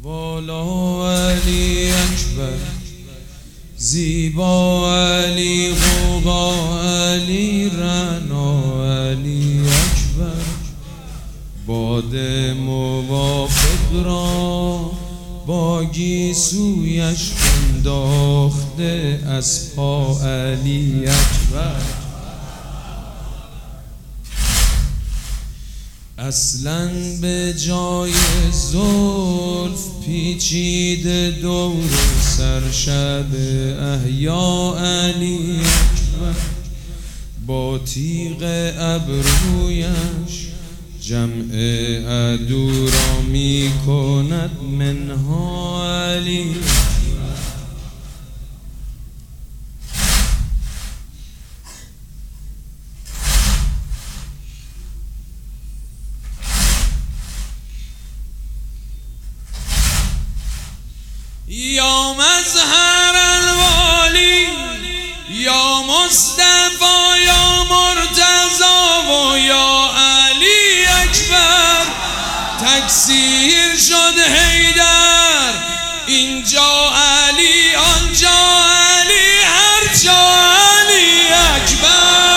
بالا علی اکبر، زیبا علی، غوغا علی، رعنا علی اکبر. باد موافق را با گیسویش انداخته از پا علی اکبر. اصلاً به جای زلف پیچیده دور سرشب احیا علی اکبر. با تیغ ابرویش جمع عدو را می کند منها علی. یا مظهر الوالی، یا مصطفی، یا مرتضی و یا علی اکبر. تکثیر شد حیدر، اینجا علی، آنجا علی، هر جا علی اکبر.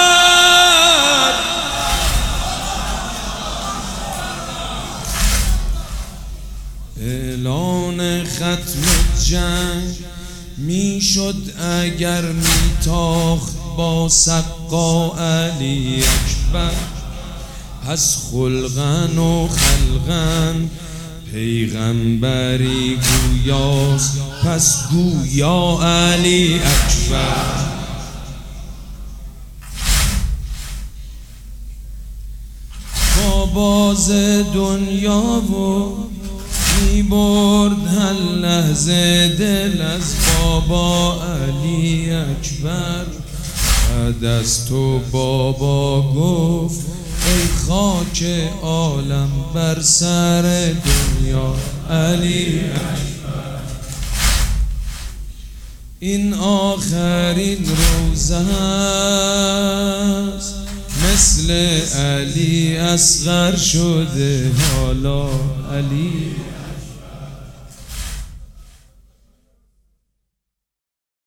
اعلان ختم جنگ می شد اگر می تاخت با سقا علی اکبر. پس خلقن و خلقن پیغمبری گویاست، پس گویا علی اکبر. با باز دنیا و می برد هر لحظه دل از بابا علی اکبر. بعد از تو بابا گفت ای خاک عالم بر سر دنیا علی اکبر. این آخرین روزه است، مثل علی اصغر شده حالا علی.